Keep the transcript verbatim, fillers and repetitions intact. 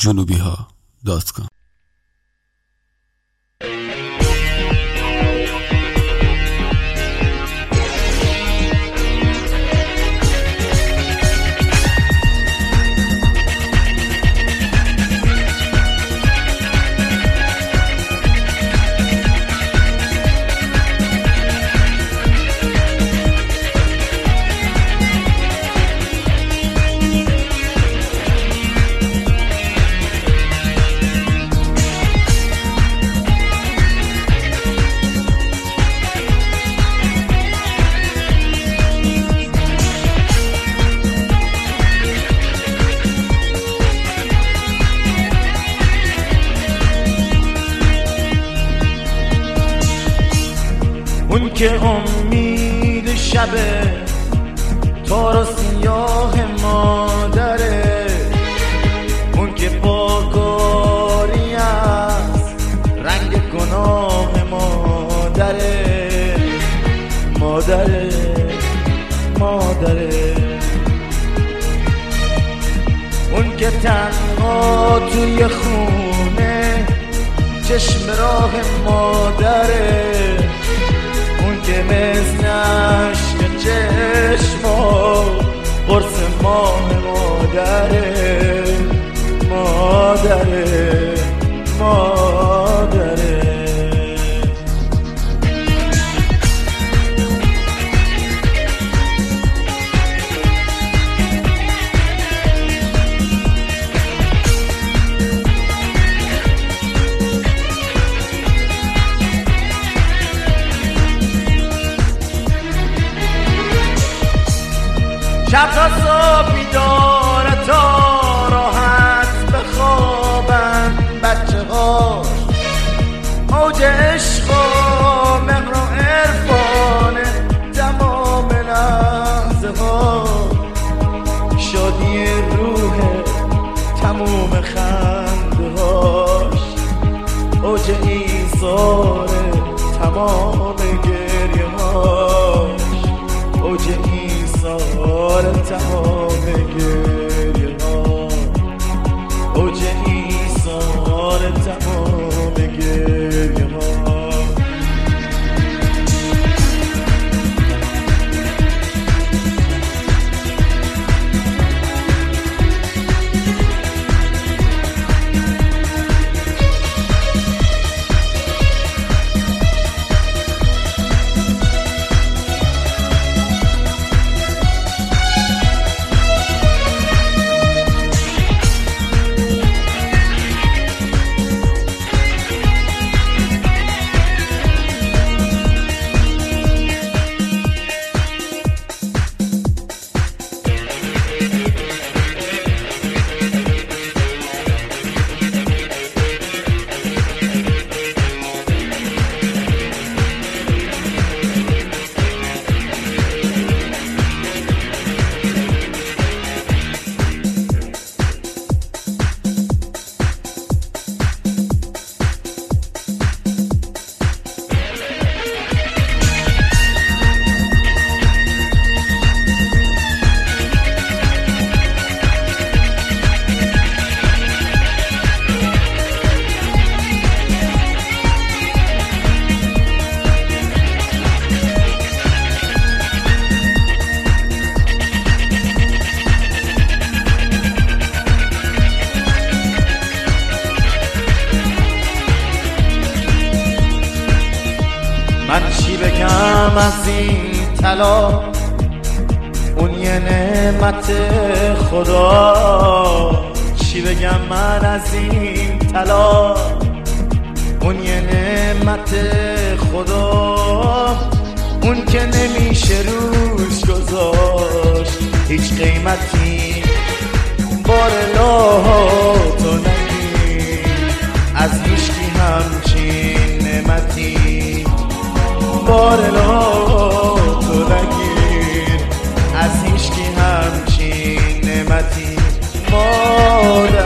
جنوبی ها دات کام. اون که امید شبه تار و سیاه مادره، اون که پاکاری از رنگ گناه مادره، مادره مادره، اون که تنها توی خونه چشم راه مادره، که مثل عشق چشما قرص ماه مادره، مادره مادره. شب تا صبح بیداره تا راحت بخوابن بچه هاش، اوج عشق و مهر و عرفانه تمام لحظه ها، شادی روح تموم خنده هاش، اوج ایثار تمام گریه هاش، اوج ایثار تمام گریه ها، اوج ایثار تمام گریه ها. من چی بگم از این طلا، اون یه نعمت خدا، چی بگم من از این طلا، اون یه نعمت خدا، اون که نمیشه روش گذاشت هیچ قیمتی، بار الله تو نگیر از هیچکی همچین نعمتی، بار الله تو نگیر از هیچکی همچین نعمتی، مادر